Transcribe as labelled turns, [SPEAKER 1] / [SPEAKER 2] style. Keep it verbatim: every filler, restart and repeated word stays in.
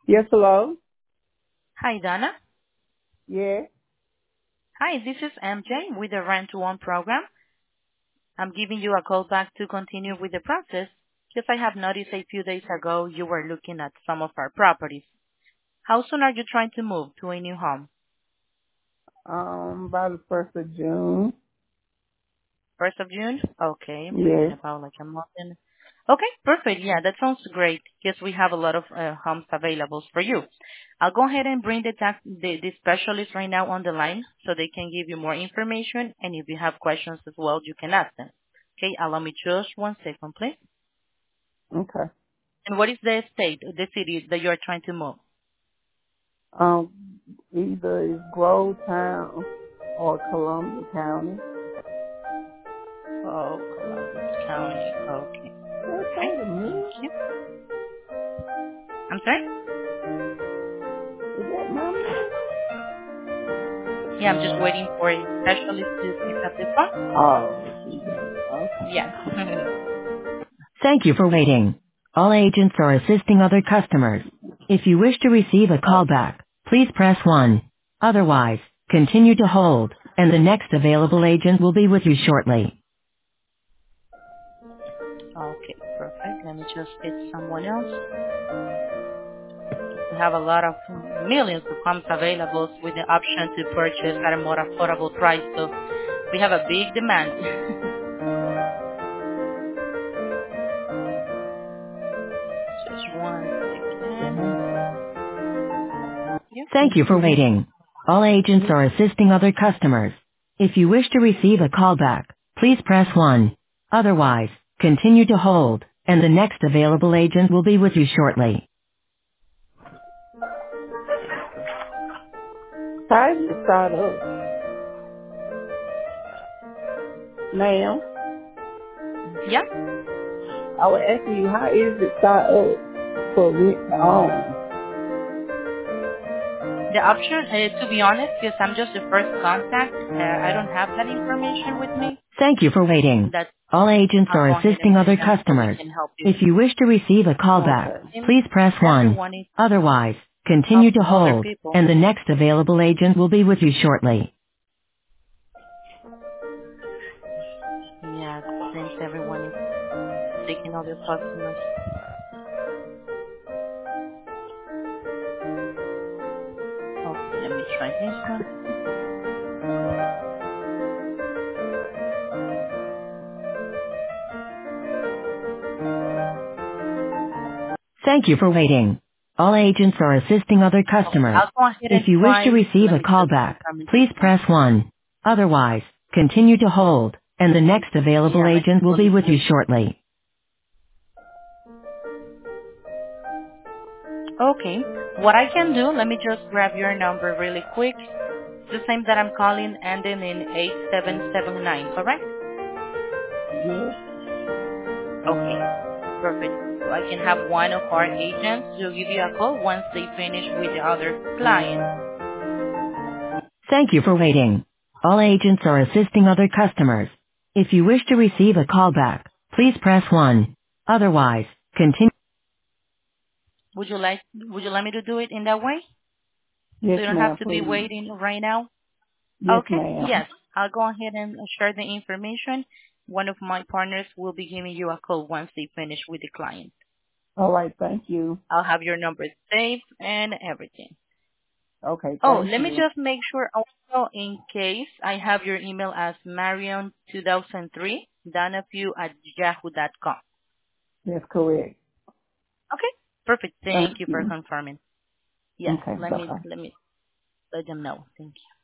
[SPEAKER 1] Yes, hello?
[SPEAKER 2] Hi, Donna.
[SPEAKER 1] Yeah.
[SPEAKER 2] Hi, this is M J with the Rent to Own program. I'm giving you a call back to continue with the process because I have noticed a few days ago you were looking at some of our properties. How soon are you trying to move to a new home?
[SPEAKER 1] Um, by the first of June.
[SPEAKER 2] First of June? Okay, in
[SPEAKER 1] Yes.
[SPEAKER 2] about like a month. And... Okay, perfect. Yeah, that sounds great because we have a lot of uh, homes available for you. I'll go ahead and bring the, tax, the the specialist right now on the line so they can give you more information. And if you have questions as well, you can ask them. Okay, allow me just one second, please.
[SPEAKER 1] Okay.
[SPEAKER 2] And what is the state, the city that you're trying to move?
[SPEAKER 1] Um, either it's Grove Town or Columbia County.
[SPEAKER 2] Oh, Columbus County. Okay.
[SPEAKER 1] That's
[SPEAKER 2] Okay.
[SPEAKER 1] wait a
[SPEAKER 2] Thank
[SPEAKER 1] minute.
[SPEAKER 2] you. I'm sorry?
[SPEAKER 1] Is that my name?
[SPEAKER 2] Yeah, I'm just waiting for a specialist to pick up the phone.
[SPEAKER 1] Oh, she got it. Okay.
[SPEAKER 2] Yes.
[SPEAKER 3] Thank you for waiting. All agents are assisting other customers. If you wish to receive a callback, please press one. Otherwise, continue to hold, and the next available agent will be with you shortly.
[SPEAKER 2] Okay, perfect. Let me just get someone else. We have a lot of millions of homes available with the option to purchase at a more affordable price, so we have a big demand. Just one second. Yeah.
[SPEAKER 3] Thank you for waiting. All agents are assisting other customers. If you wish to receive a callback, please press one. Otherwise, continue to hold, and the next available agent will be with you shortly.
[SPEAKER 1] How did it start up? Ma'am,
[SPEAKER 2] Yeah.
[SPEAKER 1] I was asking you, how is it start up for rent to own?
[SPEAKER 2] The option, uh, to be honest, because I'm just the first contact, uh, I don't have that information with me.
[SPEAKER 3] Thank you for waiting.
[SPEAKER 2] That
[SPEAKER 3] All agents
[SPEAKER 2] I'll
[SPEAKER 3] are
[SPEAKER 2] go ahead and
[SPEAKER 3] assisting
[SPEAKER 2] bring
[SPEAKER 3] other
[SPEAKER 2] them so we
[SPEAKER 3] customers.
[SPEAKER 2] can help you.
[SPEAKER 3] If you wish to receive a callback,
[SPEAKER 1] Okay.
[SPEAKER 2] And
[SPEAKER 3] please press one.
[SPEAKER 2] everyone is
[SPEAKER 3] Otherwise, continue to
[SPEAKER 2] helping other
[SPEAKER 3] hold,
[SPEAKER 2] people.
[SPEAKER 3] and the next available agent will be with you shortly.
[SPEAKER 2] Yeah, since everyone is taking other customers. Okay, let me try this one.
[SPEAKER 3] Thank you for waiting. All agents are assisting other
[SPEAKER 2] Okay,
[SPEAKER 3] customers.
[SPEAKER 2] I'll go ahead and
[SPEAKER 3] If you wish to
[SPEAKER 2] try.
[SPEAKER 3] receive
[SPEAKER 2] Let
[SPEAKER 3] a
[SPEAKER 2] me just
[SPEAKER 3] callback,
[SPEAKER 2] confirm this
[SPEAKER 3] please
[SPEAKER 2] one.
[SPEAKER 3] press one. Otherwise, continue to hold, and the next available
[SPEAKER 2] Yeah, my
[SPEAKER 3] agent will
[SPEAKER 2] people
[SPEAKER 3] be
[SPEAKER 2] is
[SPEAKER 3] with you
[SPEAKER 2] waiting.
[SPEAKER 3] shortly.
[SPEAKER 2] Okay, what I can do, let me just grab your number really quick. The same that I'm calling, ending in eight seven seven nine, correct?
[SPEAKER 1] Yes.
[SPEAKER 2] Okay, perfect. So I can have one of our agents to give you a call once they finish with the other client.
[SPEAKER 3] Thank you for waiting. All agents are assisting other customers. If you wish to receive a callback, please press one. Otherwise, continue.
[SPEAKER 2] Would you like Would you like me to do it in that way,
[SPEAKER 1] Yes,
[SPEAKER 2] so you don't
[SPEAKER 1] ma'am,
[SPEAKER 2] have to be
[SPEAKER 1] please.
[SPEAKER 2] waiting right now?
[SPEAKER 1] Yes,
[SPEAKER 2] Okay,
[SPEAKER 1] ma'am.
[SPEAKER 2] yes. I'll go ahead and share the information. One of my partners will be giving you a call once they finish with the client.
[SPEAKER 1] All right, thank you.
[SPEAKER 2] I'll have your number saved and everything.
[SPEAKER 1] Okay,
[SPEAKER 2] Oh,
[SPEAKER 1] thank
[SPEAKER 2] let me
[SPEAKER 1] you.
[SPEAKER 2] just make sure also in case I have your email as marion two thousand three donahue at yahoo dot com.
[SPEAKER 1] That's correct.
[SPEAKER 2] Okay, perfect.
[SPEAKER 1] Thank
[SPEAKER 2] Thank you for
[SPEAKER 1] you.
[SPEAKER 2] confirming. Yes,
[SPEAKER 1] Okay,
[SPEAKER 2] let me
[SPEAKER 1] bye-bye.
[SPEAKER 2] let me let them know. Thank you.